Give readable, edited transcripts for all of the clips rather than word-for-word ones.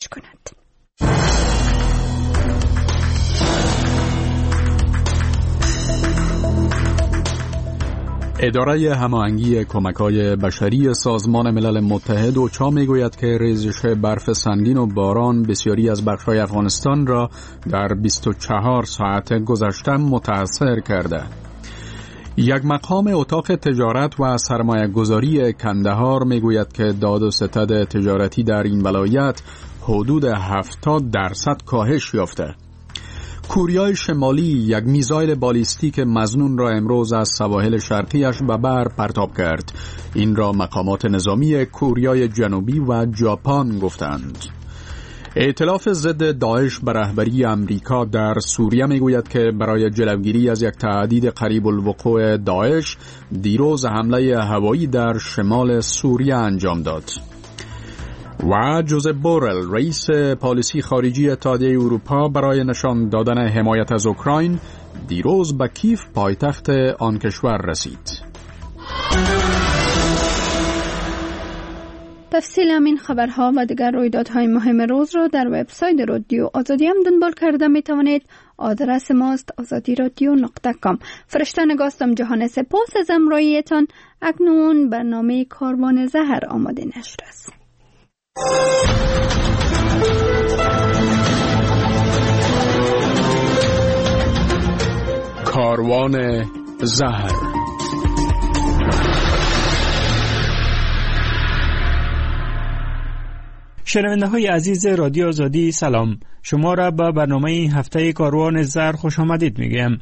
کند. اداره هماهنگی کمک‌های بشری سازمان ملل متحد اوچا میگوید که ریزش برف سنگین و باران بسیاری از بخش‌های افغانستان را در 24 ساعت گذشته متاثر کرده. یک مقام اتاق تجارت و سرمایه‌گذاری کندهار میگوید که داد و ستد تجارتی در این ولایت حدود 70% کاهش یافته. کوریای شمالی یک میزایل بالیستیک مظنون را امروز از سواحل شرقیش به بر پرتاب کرد. این را مقامات نظامی کوریای جنوبی و ژاپن گفتند. ائتلاف ضد داعش به رهبری امریکا در سوریه میگوید که برای جلوگیری از یک تهدید قریب الوقوع داعش دیروز حمله هوایی در شمال سوریه انجام داد. و جوزپ بورل رئیس پالیسی خارجی اتحادیه اروپا برای نشان دادن حمایت از اوکراین دیروز به کیف پایتخت آن کشور رسید. تفصیل همین خبرها و دیگر رویدادهای مهم روز را در وبسایت رادیو آزادی هم دنبال کرده می توانید. آدرس ماست azadiradio.com. فرشته نگاستم جهان، سپاس از همراهیتان. اکنون برنامه کاروان زهر آماده نشده است. کاروان زهر. شنونده های عزیز رادیو آزادی سلام، شما را به برنامه هفته کاروان زهر خوش آمدید میگم.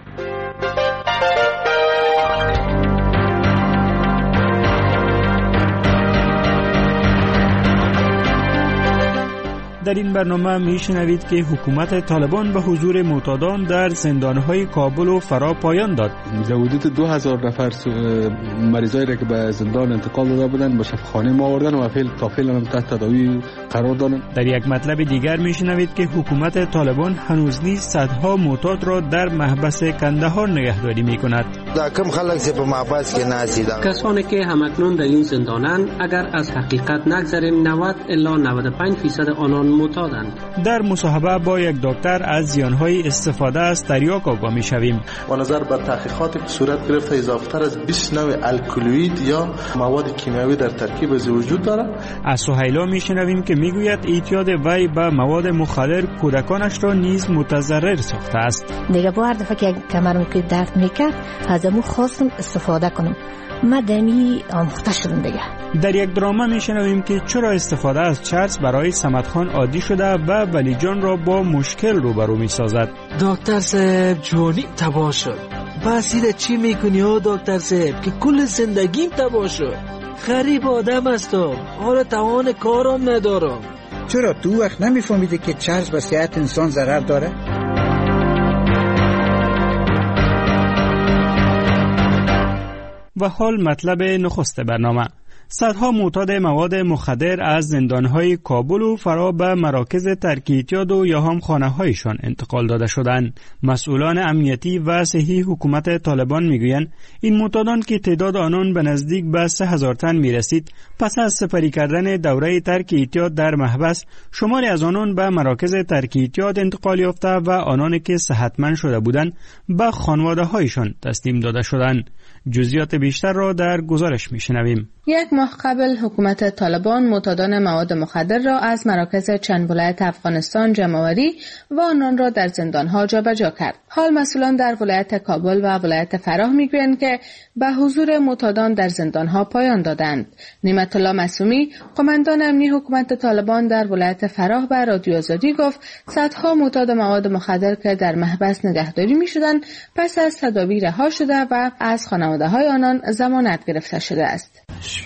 در این برنامه میشنوید که حکومت طالبان به حضور معتادان در زندانهای کابل و فرا پایان داد. در حدود 2000 نفر مریضایی را که به زندان انتقال داده بودند به شفاخانه ما آوردن و تا فعلا هم تحت تداوی قرار دارند. در یک مطلب دیگر میشنوید که حکومت طالبان هنوز نیز صدها معتاد را در محبس کندهار نگهداری میکند. کم خلق سی په محبس کې ناسیدن، کسانی که همکنون در این زندانند اگر از حقیقت نگذریم 90 الی 95% آنان معتادند. در مصاحبه با یک دکتر از زیانهای استفاده از تریاک آگاه میشویم. با نظر بر تحقیقات که صورت گرفته اضافه تر از 20 نوع الکلوئید یا مواد کیمیایی در ترکیب از وجود دارد. از سهیلا میشنویم که میگوید اعتیاد وی به مواد مخدر کودکانش را نیز متضرر ساخته است. دیگه با هر دفعه که کمرم که درد میکرد از امو خواستم استفاده کنم. ما دمی آموخته شدم دیگه. در یک دراما میشنویم که چرا استفاده از چرس برای صمدخان عادی شده و ولی جان را با مشکل روبرو میسازد. دکتر صاحب جونی تباه شد. بسیده چی میکنی ها دکتر صاحب که کل زندگیم تباه شد. غریب آدم هستم، حالا توان کارم ندارم. چرا تو وقت نمیفهمیدی که چرس به صحت انسان ضرر داره؟ و حال مطلب نخست برنامه. صدها معتاد مواد مخدر از زندانهای کابل و فرا به مراکز ترک اعتیاد و یا هم خانه‌هایشان انتقال داده شدند. مسئولان امنیتی و صحی حکومت طالبان میگویند این معتادان که تعداد آنان به نزدیک به 3000 تن میرسید، پس از سپری کردن دوره ترک اعتیاد در محبس، شماری از آنان به مراکز ترک اعتیاد انتقال یافته و آنان که صحتمند شده بودند به خانواده‌هایشان تسلیم داده شدند. جزئیات بیشتر را در گزارش میشنویم. یک ماه قبل حکومت طالبان معتادان مواد مخدر را از مراکز چند ولایت افغانستان جمع‌آوری و آنان را در زندان‌ها جابجا کرد. حال مسئولان در ولایت کابل و ولایت فراه میگویند که به حضور معتادان در زندان‌ها پایان دادند. نعمت الله معصومی، قماندان امنی حکومت طالبان در ولایت فراه به رادیو آزادی گفت صدها معتاد مواد مخدر که در محبس نگهداری می‌شدند پس از تداوی رها شده و از خانواده‌های آنان ضمانت گرفته شده است.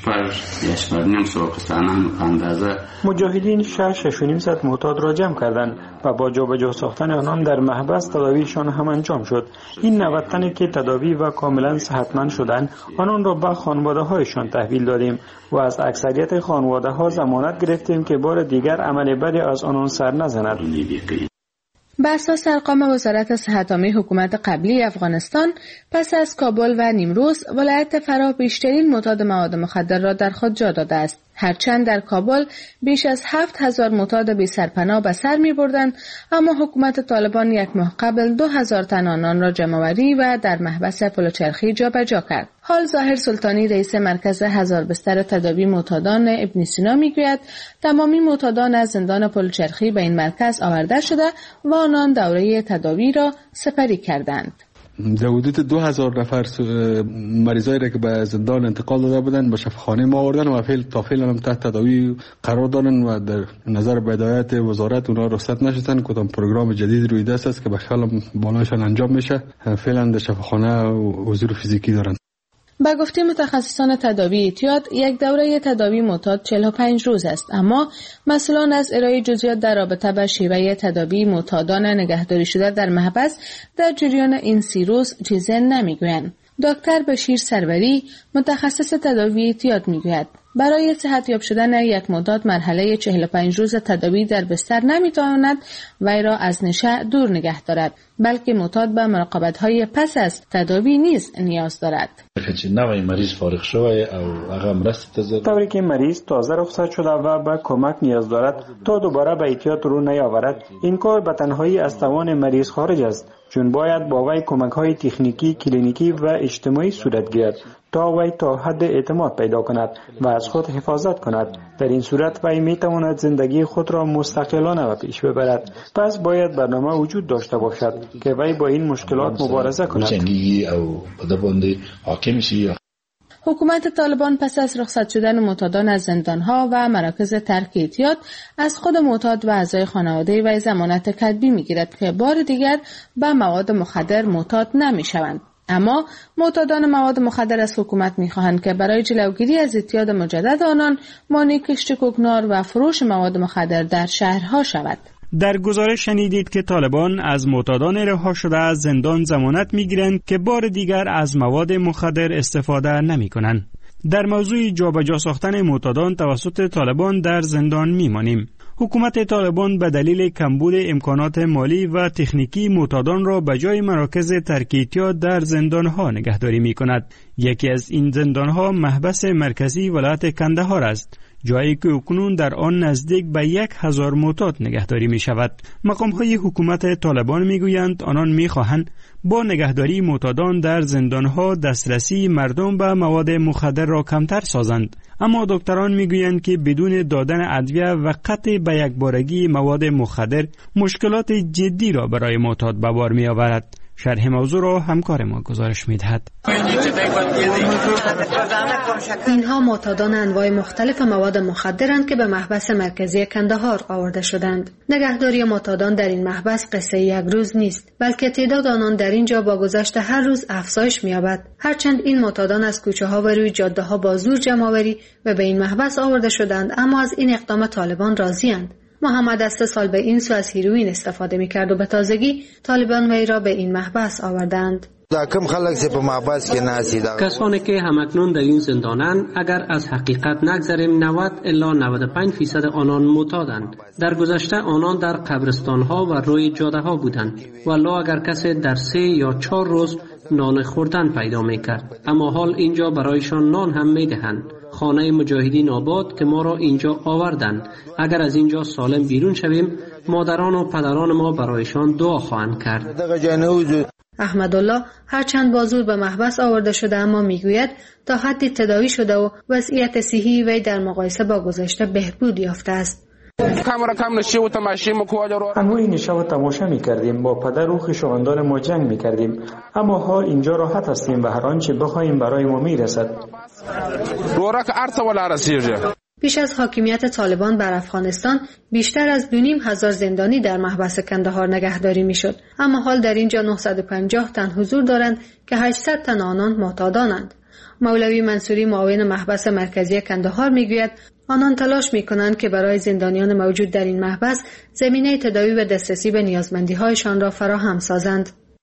مجاهدین 6.5 ساعت معتاد را جمع کردند و با جابجا ساختن آنان در محبس تداویشان هم انجام شد. این 90 تنی که تداوی و کاملا صحتمند شدند آنان را به خانواده‌هایشان تحویل دادیم و از اکثریت خانواده‌ها ضمانت گرفتیم که بار دیگر عمل بدی از آنان سر نزند. بر اساس ارقام وزارت صحت عامه حکومت قبلی افغانستان، پس از کابل و نیمروز، ولایت فراه بیشترین معتاد مواد مخدر را در خود جا داده است. هرچند در کابل بیش از 7,000 معتاد بی سرپناه به سر می بردند، اما حکومت طالبان یک ماه قبل 2,000 تن آنان را جمع‌آوری و در محبس پلوچرخی جابجا کرد. حال ظاهر سلطانی رئیس مرکز 1000 بستر تداوی معتادان ابن سینا میگوید تمامی معتادان از زندان پلوچرخی به این مرکز آورده شده و آنان دوره تداوی را سپری کردند. در حدود 2000 نفر مریضایی را که به زندان انتقال داده بودند به شفاخانه ما آوردن و تا فعلا هم تحت تداوی قرار دارن و در نظر به هدایت وزارت اونا رخصت نشدن. کدام پروگرام جدید روی دست است که به خیال بالایشان انجام میشه. فعلا در شفاخانه حضور فیزیکی دارن. با گفته متخصصان تداوی اعتیاد، یک دوره تداوی معتاد 45 روز است، اما مسئولان از ارائه جزئیات در رابطه با شیوه تداوی معتادان نگهداری شده در محبس در جریان این 30 روز چیزی نمیگویند. دکتر بشیر سروری متخصص تداوی اعتیاد میگوید برای صحتیاب شدن یک معتاد مرحله 45 روز تداوی در بستر نمیتواند وی را از نشه دور نگه دارد، بلکه معتاد به مراقبت‌های پس از تداوی نیز نیاز دارد. طوری که مریض تازه رخصت شده و به کمک نیاز دارد تا دوباره به اعتیاد رو نیاورد، این کار به تنهایی از توان مریض خارج است، چون باید با وی کمک‌های تکنیکی، کلینیکی و اجتماعی صورت گیرد تا وی تا حد اعتماد پیدا کند و از خود حفاظت کند. در این صورت وی میتواند زندگی خود را مستقلانه و پیش ببرد. پس باید برنامه وجود داشته باشد که وی با این مشکلات مبارزه کند. حکومت طالبان پس از رخصت شدن معتادان از زندانها و مراکز ترک اعتیاد از خود معتاد و اعضای خانواده و ضمانت کتبی میگیرد که بار دیگر به مواد مخدر معتاد نمیشوند. اما معتادان مواد مخدر از حکومت میخواهند که برای جلوگیری از اعتیاد مجدد آنان مانع کشت کوکنار و فروش مواد مخدر در شهرها شود. در گزارش شنیدید که طالبان از معتادان رها شده از زندان ضمانت میگیرند که بار دیگر از مواد مخدر استفاده نمیکنند. در موضوع جابجا ساختن معتادان توسط طالبان در زندان میمانیم. حکومت طالبان به دلیل کمبود امکانات مالی و تکنیکی معتادان را به جای مراکز ترک اعتیاد در زندانها نگهداری میکند. یکی از این زندانها محبس مرکزی ولایت کندهار است، جایی که اکنون در آن نزدیک به 1000 معتاد نگهداری می شود. مقام‌های حکومت طالبان می گویند آنان می خواهند با نگهداری معتادان در زندانها دسترسی مردم به مواد مخدر را کمتر سازند. اما دکتران می گویند که بدون دادن ادویه و قطع به یک بارگی مواد مخدر مشکلات جدی را برای معتاد به بار می آورد. شرح موضوع را همکار ما گزارش می‌دهد. اینها معتادان انواع مختلف مواد مخدرند که به محبس مرکزی کندهار آورده شدند. نگهداری معتادان در این محبس قصه یک روز نیست، بلکه تعداد آنان در اینجا با گذشت هر روز افزایش می‌یابد. هرچند این معتادان از کوچه‌ها و روی جاده‌ها با زور جمع‌آوری و به این محبس آورده شدند، اما از این اقدام طالبان راضی‌اند. محمد از 3 سال به این سو از هیروئین استفاده می‌کرد و به تازگی طالبان وی را به این محبس آوردند. کسانی که همکنون در این زندانند اگر از حقیقت نگذریم 90 الی 95% آنان معتادند. در گذشته آنان در قبرستان‌ها و روی جاده‌ها بودند والله اگر کسی در 3 یا 4 روز نان خوردن پیدا می‌کرد، اما حال اینجا برایشان نان هم می‌دهند. خانه مجاهدین آباد که ما را اینجا آوردند، اگر از اینجا سالم بیرون شویم مادران و پدران ما برایشان دعا خواهند کرد. احمدالله هرچند با زور به محبس آورده شده اما میگوید تا حدی تداوی شده و وضعیت صحی وی در مقایسه با گذشته بهبود یافته است. انواع نشه و تماشا می‌کردیم، با پدر و خویشاوندان ما جنگ می‌کردیم، اما حال اینجا راحت هستیم و هر آنچه بخواهیم برای ما میرسد. پیش از حاکمیت طالبان بر افغانستان بیشتر از 2,500 زندانی در محبس کندهار نگهداری میشد، اما حال در اینجا 950 تن حضور دارند که 800 تن آنان معتادانند. مولوی منصوری معاون محبس مرکزی کندهار میگوید آنان تلاش میکنند که برای زندانیان موجود در این محبس زمینه تداوی و دسترسی به نیازمندی‌هایشان را فراهم سازند.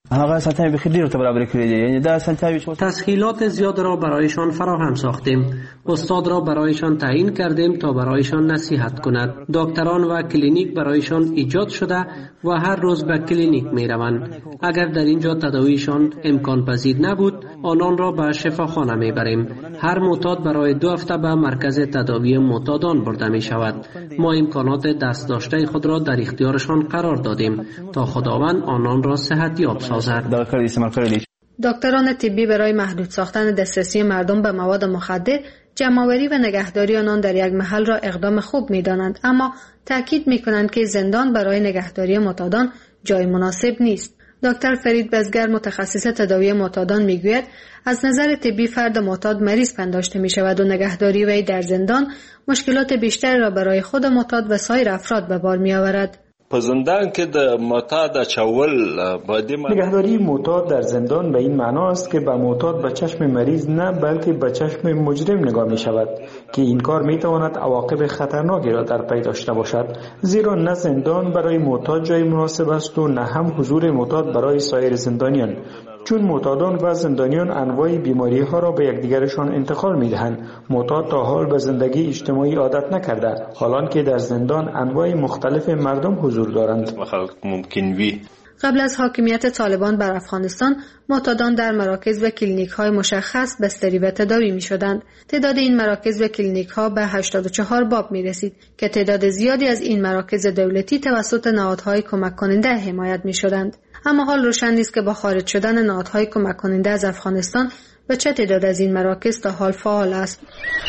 تسهیلات زیاد را برایشان فراهم ساختیم. استاد را برایشان تعیین کردیم تا برایشان نصیحت کند. دکتران و کلینیک برایشان ایجاد شده و هر روز به کلینیک می روند. اگر در اینجا تداویشان امکان پذیر نبود، آنان را به شفاخانه می بریم. هر معتاد برای 2 هفته به مرکز تداوی معتادان برده می شود. ما امکانات دست داشته خود را در اختیارشان قرار دادیم تا خداوند آنان را صحتیاب سازد. دکتران طبی برای محدود ساختن دسترسی مردم به مواد مخدر، جمع‌آوری و نگهداری آنان در یک محل را اقدام خوب می‌دانند، اما تاکید می‌کنند که زندان برای نگهداری معتادان جای مناسب نیست. دکتر فرید بزگر متخصص تداوی معتادان میگوید از نظر طبی فرد معتاد مریض پنداشته می‌شود و نگهداری وی در زندان مشکلات بیشتری را برای خود معتاد و سایر افراد به بار می‌آورد. په زندان کې د معتاد اچول نگهداری معتاد در زندان به این معنا است که به معتاد به چشم مریض نه بلکه به چشم مجرم نگاه می شود که این کار می تواند عواقب خطرناکی را در پی داشته باشد، زیرا نه زندان برای معتاد جای مناسب است و نه هم حضور معتاد برای سایر زندانیان، چون معتادان و زندانیان انواع بیماری ها را به یکدیگرشان انتقال می دهند. معتاد تا حال به زندگی اجتماعی عادت نکرده، حالان که در زندان انواع مختلف مردم حضور دارند. قبل از حاکمیت طالبان بر افغانستان، معتادان در مراکز و کلینیک های مشخص بستری و تداوی می شدند. تعداد این مراکز و کلینیک ها به 84 باب می رسید که تعداد زیادی از این مراکز دولتی توسط نهادهای کمک کننده حمایت می شدند. اما حال روشن نیست که با خارج شدن نهادهای کمک کننده از افغانستان به چه تعداد از این مراکز تا حال فعال است.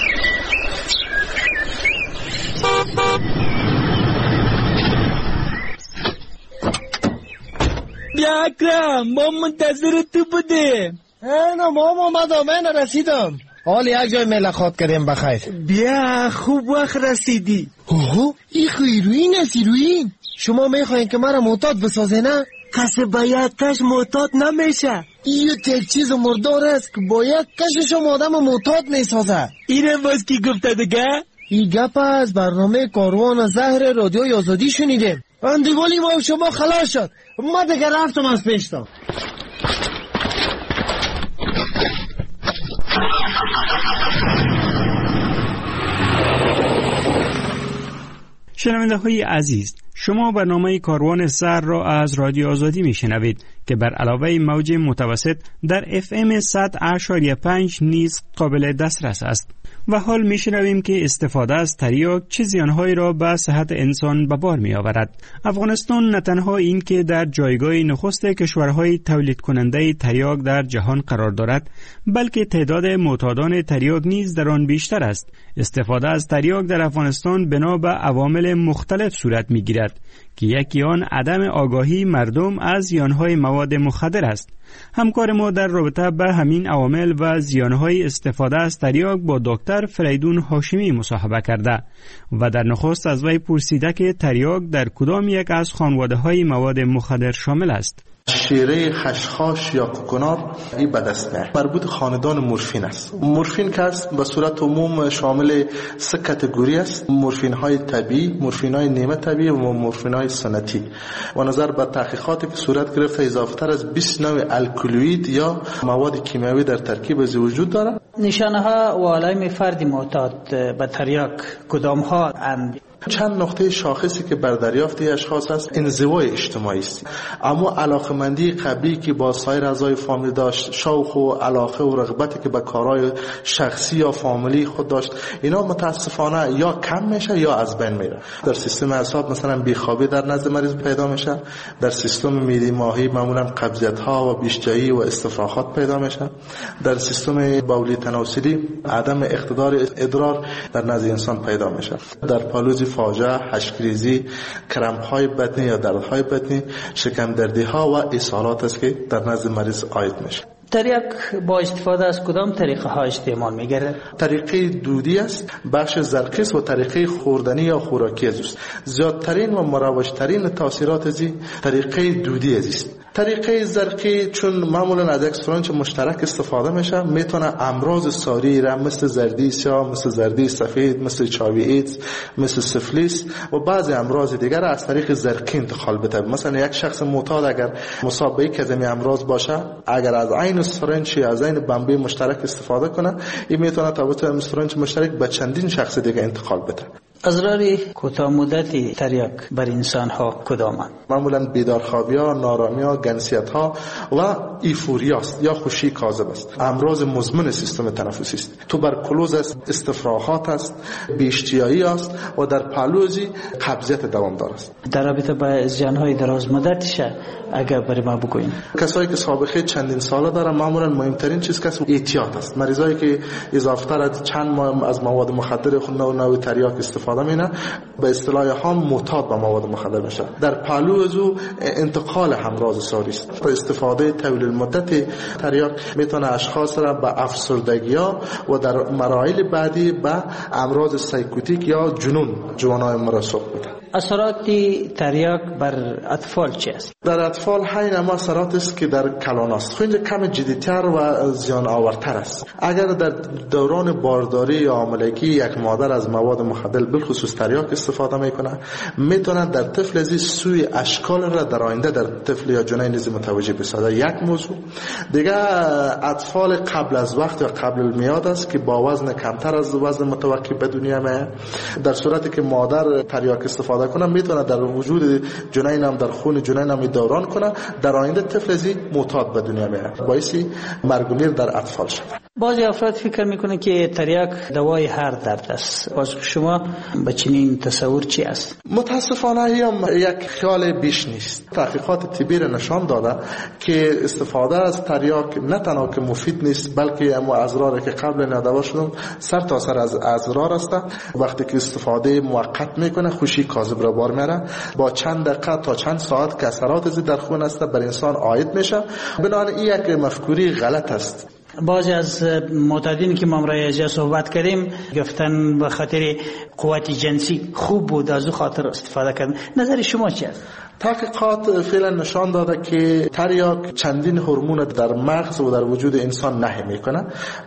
بیا اکرم، ما منتظر تو بودیم. نه ماما من رسیدم. حال یک جای ملاقات کردیم بخیر. بیا خوب وقت رسیدی. اوه این هیروئین است. هیروئین شما میخواین که مرا معتاد بسازه نه؟ کسی باید کش معتاد نمیشه. این یک چیز مردار است که باید کشش آدم معتاد میسازه. اینه باز کی گفته دیگه؟ این گپ از برنامه کاروان زهر رادیوی آزادی شنیدیم. اندیوالی ما شما خلاص شد. ما دیگه رفتم از پیشتا. شنونده های عزیز، شما برنامه کاروان سر را از رادیو آزادی می شنوید که بر علاوه موج متوسط در FM 100.5 نیز قابل دسترس است. و حال می شنویم که استفاده از تریاک چه زیانهایی را به صحت انسان به بار می آورد. افغانستان نه تنها این که در جایگاه نخست کشورهای تولید کننده تریاک در جهان قرار دارد، بلکه تعداد معتادان تریاک نیز در آن بیشتر است. استفاده از تریاک در افغانستان بنا به عوامل مختلف صورت می گیرد که یکی آن عدم آگاهی مردم از زیانهای مواد مخدر است. همکار ما در رابطه به همین عوامل و زیانهای استفاده از تریاک با دکتر فریدون هاشمی مصاحبه کرده و در نخست از وی پرسیده که تریاک در کدام یک از خانواده‌های مواد مخدر شامل است. شیره، خشخاش یا کوکنات این به دست میاد. مربوط خاندان مورفین است. مورفین که است به صورت عموم شامل 3 کاتگوری است: مورفین های طبیعی، مورفین های نیمه طبیعی و مورفین های سنتی. و نظر به تحقیقاتی که صورت گرفته اضافه تر از 20 نوع الکلوئید یا مواد کیمیایی در ترکیب از وجود دارد. نشانه ها و علائم فرد معتاد به تریاک کدام ها اند؟ چند نقطه شاخصی که بر دریافت اشخاص است انزوای اجتماعی است، اما علاقمندی قبلی که با سایر اعضای فامیل داشت، شوق و علاقه و رغبتی که به کارهای شخصی یا فامیلی خود داشت، اینا متاسفانه یا کم میشه یا از بین میره. در سیستم اعصاب مثلا بیخوابی در نزد مریض پیدا میشه، در سیستم معده ماهی معمولا قبضیت ها و بیشجایی و استفراغات پیدا میشه، در سیستم بولی تناسلی عدم اقتدار ادرار در نزد انسان پیدا میشه، در پالوزی فاجعه، حشکریزی، کرمپ های بطنی یا دردهای بطنی، شکم دردی ها و اسهالات است که در نزد مریض عاید میشه. تریاک با استفاده از کدام طریقه ها استعمال میگیره؟ طریقه دودی است، بخش زرقیس و طریقه خوردنی یا خوراکی است. زیادترین و مروجترین تاثیرات از طریقه دودی است. طریقه زرقی چون معمولا از یک سرنج مشترک استفاده میشه، میتونه امراض ساری را مثل زردی سیاه، مثل زردی سفید، مثل چاوی ایدز، مثل سفلیس و بعضی امراض دیگر از طریق زرقی انتقال بده. مثلا یک شخص معتاد اگر مصاب به یک از این امراض باشه، اگر از عین سرنج از عین بمبی مشترک استفاده کنه، این میتونه توسط سرنج مشترک به چندین شخص دیگه انتقال بده. اضرار کوتاه مدتی تریاک بر انسان ها کدامند؟ معمولا بیدارخوابی ها، نارامی ها، گنسیت ها و ایفوریا است یا خوشی کاذب است. امراض مزمن سیستم تنفسی است. توبرکلوز است، استفراغات است، بی‌اشتیایی است و در پهلوزی قبضیت دوامدار است. در رابطه با زیان‌های دراز مدتش اگر برای ما بگویید. کسایی که سابقه چندین ساله دارن معمولا مهمترین چیز که احتیاط است. مریضایی که اضافه‌تر از چند ماه از مواد مخدر خود نوع تریاک استفاده مینه، به اصطلاح هم معتاد به مواد مخدر میشه. در پهلو از او انتقال امراض ساری است. با استفاده طویل المدت تریاک میتونه اشخاص را به افسردگی‌ها و در مراحل بعدی به امراض سایکوتیک یا جوانای مرسوب بده. اثرات تریاک بر اطفال چی است؟ در اطفال همین هم اثرات است که در کلان است. خیلی کم جدی‌تر و زیان آورتر است. اگر در دوران بارداری یا حاملگی یک مادر از مواد مخدر بالخصوص تریاک استفاده میکنه، میتونه در طفل از سوی اشکال را در آینده در طفل یا جنین نیز متوجه بسازه. یک موضوع دیگه، اطفال قبل از وقت یا قبل المیاد است که با وزن کمتر از وزن متوقع به دنیا میاد. در صورتی که مادر تریاک استفاده کنه، میتونه در وجود جنین هم در خون جنین هم دوران کنه، در آینده طفل از معتاد به دنیا میاد، باعث مرگ و میر در اطفال شود. بعضی افراد فکر میکنه که تریاک دوای هر درد است. باز شما به چنین تصور چی است؟ متاسفانه هم یک خیال بیش نیست. تحقیقات طبی نشان داده که استفاده از تریاک نه تنها که مفید نیست، بلکه اما اضراری که قبل ندوا شدم سر تا سر از اضرار است. وقتی که استفاده موقت میکنه، خوشی کاذب را بار میاره، با چند دقیقه تا چند ساعت که اثرات از در خون است بر انسان عاید میشه. بنابراین این یک مفکوری غلط است. بعضی از معتادین که ما راجع صحبت کردیم گفتن به خاطر قوت جنسی خوب بود، از او خاطر استفاده کردن. نظر شما چی است؟ تحقیقات فعلا نشان داده که تریاک چندین هورمون در مغز و در وجود انسان نهی میکنه.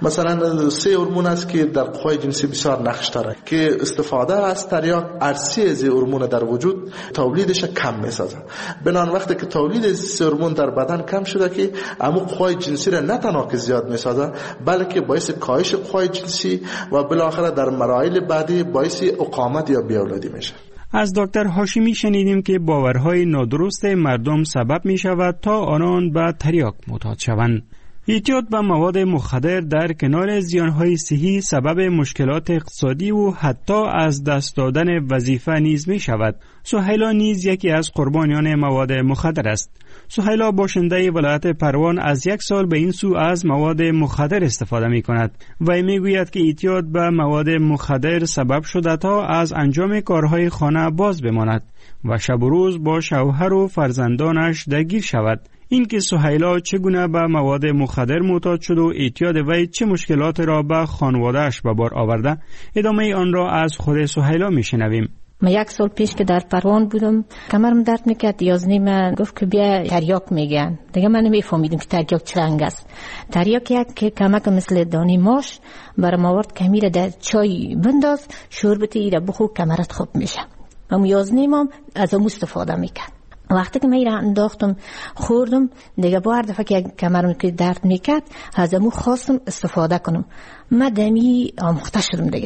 مثلا 3 هورمون است که در قوای جنسی بسیار نقش داره که استفاده از تریاک ارسی از هورمون در وجود تولیدش کم میسازه. بنابراین وقتی که تولید از 3 هورمون در بدن کم شده که اما قوای جنسی را نه تنها که زیاد میسازه، بلکه باعث کاهش قوای جنسی و بالاخره در مراحل بعدی باعث اقامت یا بیاولادی میشه. از دکتر هاشمی شنیدیم که باورهای نادرست مردم سبب می شود تا آنان به تریاک معتاد شوند. اعتیاد به مواد مخدر در کنار زیانهای صحی سبب مشکلات اقتصادی و حتی از دست دادن وظیفه نیز می شود. سهیلا نیز یکی از قربانیان مواد مخدر است. سهیلا باشنده ولایت پروان از 1 سال به این سو از مواد مخدر استفاده می کند و می گوید که اعتیاد به مواد مخدر سبب شده تا از انجام کارهای خانه باز بماند و شب و روز با شوهر و فرزندانش درگیر شود. این که سهیلا چگونه به مواد مخدر معتاد شد و اعتیاد وی چه مشکلات را به خانواده‌اش به بار آورده، ادامه آن را از خود سهیلا میشنویم. من 1 سال پیش که در پروان بودم کمرم درد میکرد. یازنی من گفت که بیا تریاک میگن. دیگه من نمیفهمیدم که تریاک چه رنگ است. تریاک یک که کمک مثل دانی ماش برام آورد که میره در چای بنداز، شوربت ایره بخور کمرت خوب میشه. من یازنی من از اون استفاده میکرد. وقتی که من انداختم خوردم، دیگه با هر دفعه که کمرم که درد میکرد از امو خواستم استفاده کنم. من دمی آموخته شدم دیگه.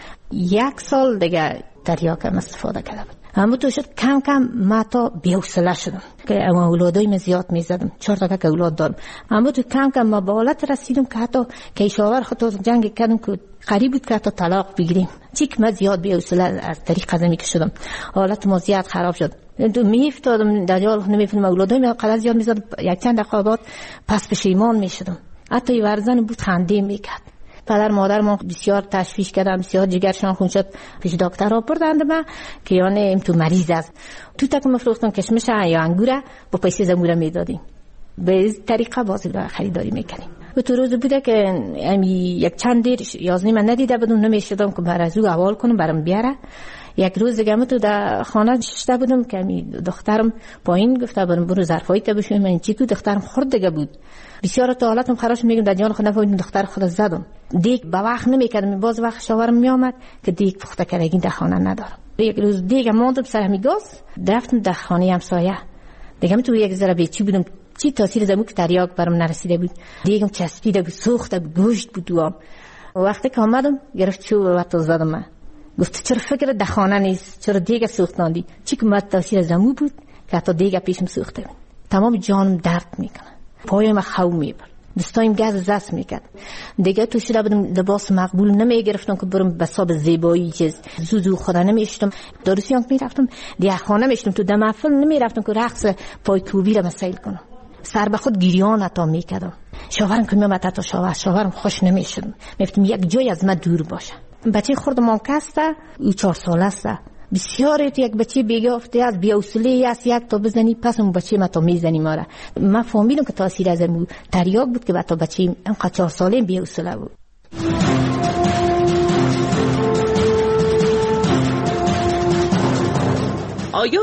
1 سال دیگه تریاکم استفاده کردم. اما تو شد کم کم ما تا بی‌حوصله شدم که اولادای من زیاد میزدم. 4 تا که اولاد دارم. اما تو کم کم ما به حالت رسیدم که حتی که شاور خود جنگ کردم که قریب بود که حتی طلاق بگیریم. چیک ما زیاد بی‌حوصله از طریق قدمی که شدم. حالت ما زیاد خراب شد. تو میفتادم در حال نمیفهمم اولادای من قدر زیاد میزد. 1 چند دقیقه بعد پس پشیمان میشدم. حتی یه ورزن بود خنده میکرد. پدر مادر ما بسیار تشویش کردم، بسیار جگرشان خون شد. پیش دکتر را بردند من که یعنی تو مریض است. تو تک مفروختم کشمش یا انگوره با پیسه زموره میدادیم. به طریقه بازی را خریداری میکنیم. و تو روز بوده که امی 1 چند دیر یازنی من ندیده بدون نمیشدم که بر از او احوال کنم برام بیاره. یک روز دیگه من تو در خانه نشسته بودم که دخترم پایین گفته برو ظرفای تا بشوی. من چی کو دخترم خورد دیگه بود. بسیار تا حالتم خراش میگم در جان خود نفهمیدم دختر خود زدم. دیگ به وقت نمیکردم. باز وقت شوهرم میآمد که دیگ پخته کردگی در خانه ندارم. یک روز دیگه ماندم سر همین گاز رفتم در خانه همسایه. دیگه من تو یک ذره بیچی بودم. چی تاثیر زمو که تریاک برام نرسیده بود. دیگم چسبیده بود، سوخته بود، گوشت بود دوام. وقتی که آمدم گرفت چوب و تو زدم. من گفت چرا فکر در خانه نیست؟ چرا دیگه سوختاندی؟ چی که مت تاثیر زمو بود که حتی دیگه پیشم سوخته بود. تمام جانم درد میکنه. پایم خو میبر. دستایم گاز زس میکرد. دیگه تو شده بودم لباس مقبول نمیگرفتم که برم به حساب زیبایی چیز زودو خدا نمیشتم. داروسیانک میرفتم دیگه خانه میشتم تو دم محفل نمیرفتم که رقص پای کوبی را مسائل کنم. سر به خود گریان عطا میکردم. شوهرم که میامد تا شوهرم خوش نمیشد. میگفتم یک جای از من دور باشه. بچه خردم آنکسته او 4 ساله است. بسیار تو یک بچه بیگفته از بی‌حوصله است یک تا بزنی پس اون بچه ما تا میزنی ماره. من فهمیدم که تاثیر از اون تریاک بود که تا بچه اینقدر 4 ساله بی‌حوصله بود. آیا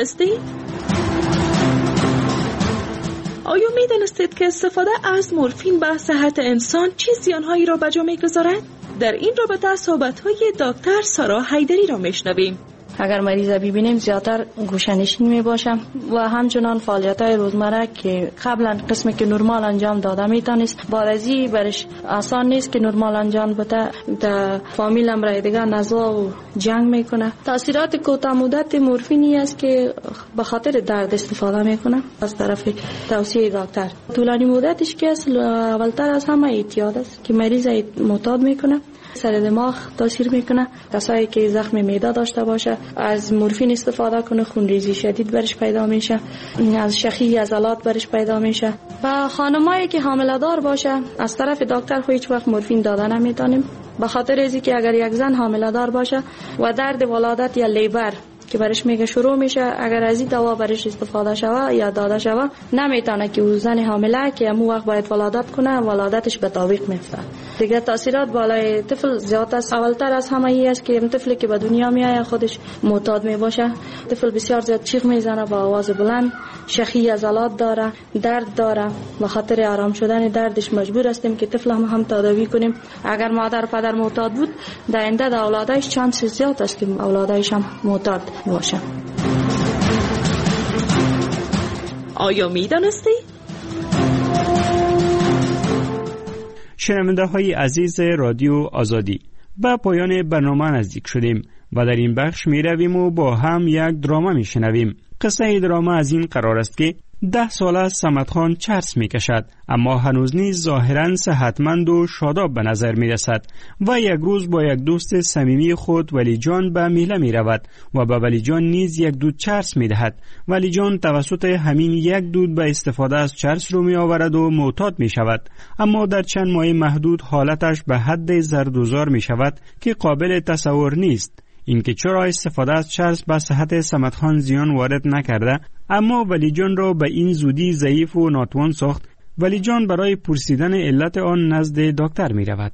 میدانستید که استفاده از مورفین به صحت انسان چه زیانهایی را به جا می‌گذارد؟ در این رابطه صحبت‌های دکتر سارا حیدری را میشنویم. اگر مریض ببینیم زیادتر گوشه‌نشین میباشم و همچنان فعالیت‌های روزمره که قبلا قسمی که نرمال انجام داده میتونست بارزی برش آسان نیست که نرمال انجام بده. در فامیل هم رای دیگه نزا و جنگ میکنه. تاثیرات کوتاه مدت مورفینی است که به خاطر درد استفاده میکنه از طرف توصیه دکتر. طولانی مدتش که اولتر از همه اعتیاد است که مریض معتاد میکنه. سر دماغ تاثیر میکنه. کسایی که زخم معده داشته باشه از مورفین استفاده کنه خونریزی شدید برش پیدا میشه، از شخی عضلات برش پیدا میشه. و خانمایی که حامله دار باشه از طرف دکتر هیچ وقت مورفین داده نمیتونیم به خاطر اینکه که اگر یک زن حامله دار باشه و درد ولادت یا لیبر که برش میگه شروع میشه، اگر از این دوا برش استفاده شوه یا داده شوه نمیتونه که او زن حامله که همون وقت باید ولادت کنه ولادتش به تعویق میفته. دیگه تاثیرات بالای طفل زیاد است. اولتر از همه ای است که طفلی که به دنیا میاد خودش معتاد میباشه. طفل بسیار زیاد چیخ میزنه با آواز بلند، شخی عضلات داره، درد داره. به خاطر آرام شدن دردش مجبور هستیم که طفل هم تداوی کنیم. اگر مادر پدر معتاد بود در آینده در اولادش چانس زیاد است که اولادش هم معتاد باشه. آیا میدانستی؟ شنونده های عزیز رادیو آزادی، به پایان برنامه نزدیک شدیم و در این بخش می رویم و با هم یک دراما می شنویم. قصه دراما از این قرار است که 10 ساله است صمد خان چرس می کشد، اما هنوز نیز ظاهراً صحتمند و شاداب به نظر می رسد و یک روز با یک دوست صمیمی خود ولی جان به میله می رود و به ولی جان نیز یک دود چرس می دهد. ولی جان توسط همین یک دود به استفاده از چرس رو می آورد و معتاد می شود، اما در چند ماه محدود حالتش به حد زردوزار می شود که قابل تصور نیست. اینکه چرا استفاده از چرس به صحت صمد خان زیان وارد نکرده، اما ولی جان را به این زودی ضعیف و ناتوان ساخت. ولی جان برای پرسیدن علت آن نزد دکتر می رود.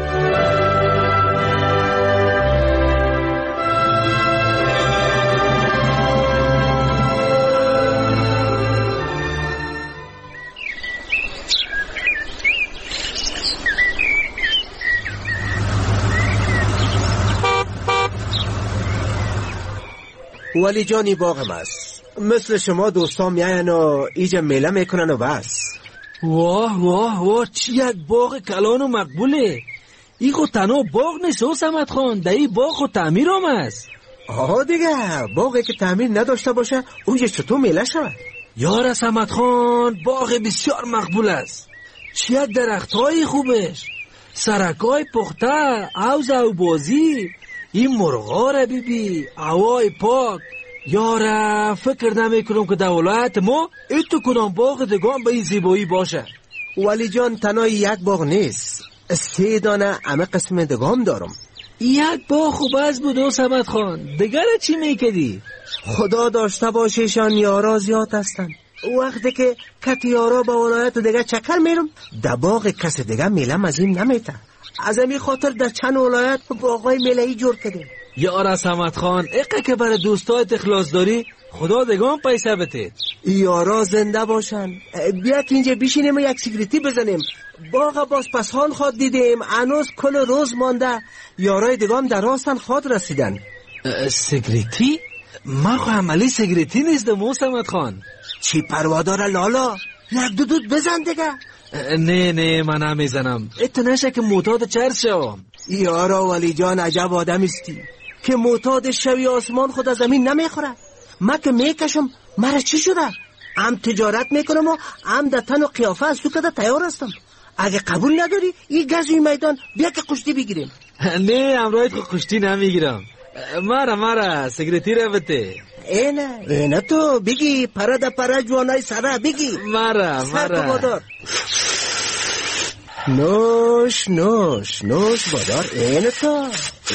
ولی جانی باغم است. مثل شما دوستان میاین و ایجا میله میکنن و بس. واه واه واه، چی یک باغ کلان و مقبوله. ای خود تنها باغ نیست و صمد خان، در ای باغ خود تعمیر هم است. آها دیگه، باغی که تعمیر نداشته باشه اونجا چطور میله شود؟ یار صمد خان، باغ بسیار مقبول است. چی یک درخت های خوبش، سرکای پخته، عوض و بازی، این مرغا را بیبی، هوای پاک. یاره فکر نمی کنم که در ولایت ما ایتو کنم باغ دگان به این زیبایی باشه. ولی جان تنها یک باغ نیست، 3 دانه همه قسم دگام دارم. یک باغ خوب از بود و صمد خان، دیگر چی میکدی؟ خدا داشته باشیشان یارا زیاد هستن. وقتی که کتی یارا با ولایت دیگه چکر میرم در باغ کس دیگه میلم از این نمیته. از همین خاطر در چند ولایت باغای میلهی جور کردیم. یارا سمت خان اقه که برای دوستایت اخلاص داری خدا دگان پیسه بده. یارا زنده باشن. بیا که اینجا بشینیم و یک سیگریتی بزنیم. باغ باز پسان خواد دیدیم، هنوز کل روز مانده. یارای دگان در راستن خواد رسیدن. سیگریتی؟ ما خو عملی سیگریتی نیستم سمت خان. چی پروا داره لالا؟ یک دود بزن دیگه. نه من نمیزنم. ات نشه که معتاد چرس شوم. یارا ولی جان عجب آدم استی که معتاد شوی آسمان خود از زمین نمیخوره. ما که میکشم مرا چی شده؟ هم تجارت میکنم و هم در تن و قیافه از تو کده تیار هستم. اگه قبول نداری این گزوی میدان بیا که کشتی بگیریم. نه امروز کشتی نمیگیرم. مارا سیگریتی رو بده. اینه تو بگی پرا دا پرا جوانای سرا بگی. مارا بادار. نوش بادار. اینه تو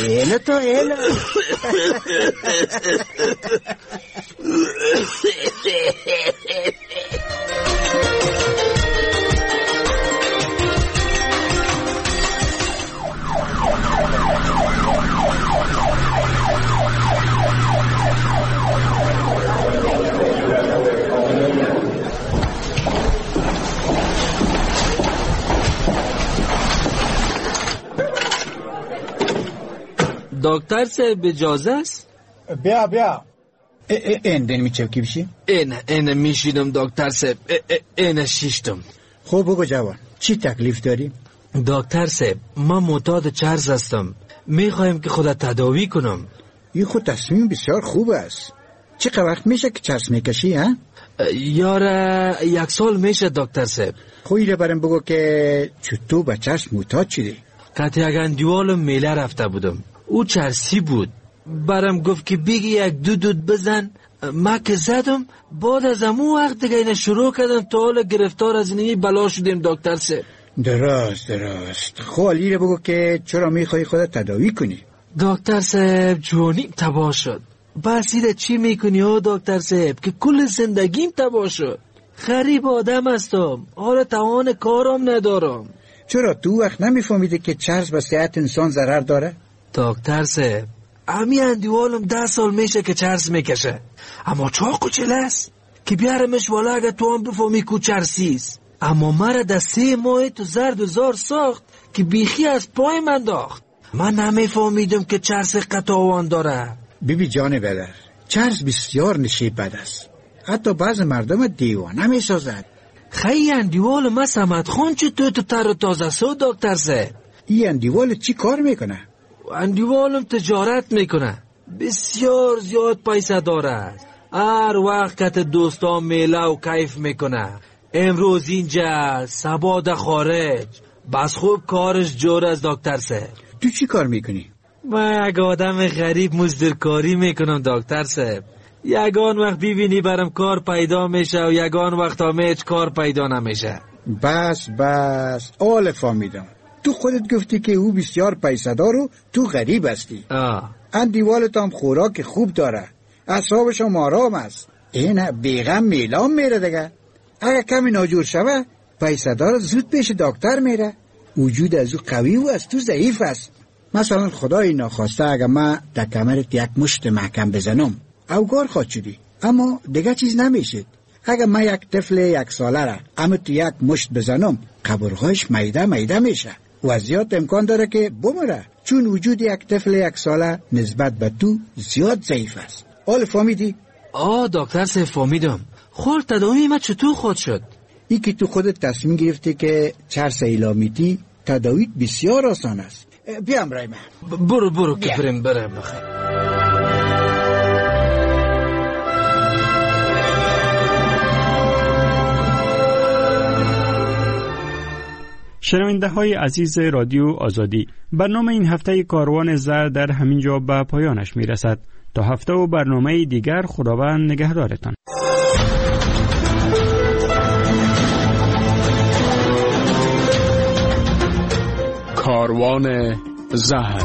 دکتر صاحب اجازه است؟ بیا این دن میچه کی بشی؟ این میشیدم دکتر صاحب. این شیشتم. خوب بگو جوان چی تکلیف داری؟ دکتر صاحب ما معتاد چرس هستم. میخوایم که خودت تداوی کنم. این خود تصمیم بسیار خوب است. چقدر وقت میشه که چرس میکشی ها؟ یاره 1 سال میشه دکتر صاحب. خویره برم بگو که چطور به چرس معتاد شدی؟ که یک اندیوال میله رفته بودم. او چرسی بود. برم گفت که بگی یک دود بزن. ما که زدم بعد از امو وقت دیگه اینه شروع کردم تا حالا گرفتار از اینی بلا شدیم دکتر صاحب. درست خوالی رو بگو که چرا میخوای خودت تداوی کنی؟ دکتر صاحب جوانیم تباه شد. بس ایده چی میکنی ها دکتر صاحب که کل زندگیم تباه شد. غریب آدم هستم. حالا توان کارم ندارم. چرا تو وقت نمیفهمیده که چرس به صحت انسان ضرر داره؟ دکتر صاحب امی اندیوالم 10 سال میشه که چرس میکشه. اما چاقو چله است که بیارمش والا اگه تو هم بفهمی کو چرسیست. اما مرا در 3 ماه تو زرد و زار ساخت که بیخی از پای من داخت. من نمیفهمیدم که چرس قطاوان داره. بیبی جان بدر چرس بسیار نشیب بد است. حتی بعض مردم دیوانه میسازد. خیلی اندیوال ما سمت خون چطور تو تر و تازه سو دکتر صاحب؟ این اندیوال چی کار میکنه؟ اندیوالم تجارت میکنه. بسیار زیاد پیسه داره. هر وقت که دوستان میله و کیف میکنه. امروز اینجا سبا خارج. بس خوب کارش جور از دکتر صاحب. تو چی کار میکنی؟ من یک آدم غریب مزدورکاری میکنم دکتر صاحب. یگان وقت ببینی برم کار پیدا میشه و یگان وقت هم هیچ کار پیدا نمیشه. بس آل فهمیدم. تو خودت گفتی که او بسیار پیسه دار و تو غریب هستی. اندیوالت هم خوراک خوب داره. اعصابش هم آرام است. این بیغم میلام میره دیگه. اگه کمی ناجور شوه پیسه دار زود پیش دکتر میره. وجود از او قوی و از تو ضعیف است. مثلا خدای ناخواسته اگه من در کمرت یک مشت محکم بزنم اوگار خواهد شدی، اما دیگه چیز نمیشد. اگه من یک طفل 1 ساله را اما تو یک مشت بزنم قبرهایش میده میشه و زیاد امکان داره که بمره، چون وجود یک طفل 1 ساله نسبت به تو زیاد ضعیف است. حال فهمیدی؟ دکتر صاحب فهمیدم. خورد تداوی ما چطور خود شد؟ ای که تو خودت تصمیم گرفتی که چرس ایلامیتی تداویت بسیار آسان است. بیام رای من. برو که برم بخیر. شنونده های عزیز رادیو آزادی، برنامه این هفته کاروان زرد در همین جا به پایانش می رسد. تا هفته و برنامه دیگر خداوند نگهدارتان. کاروان زهر.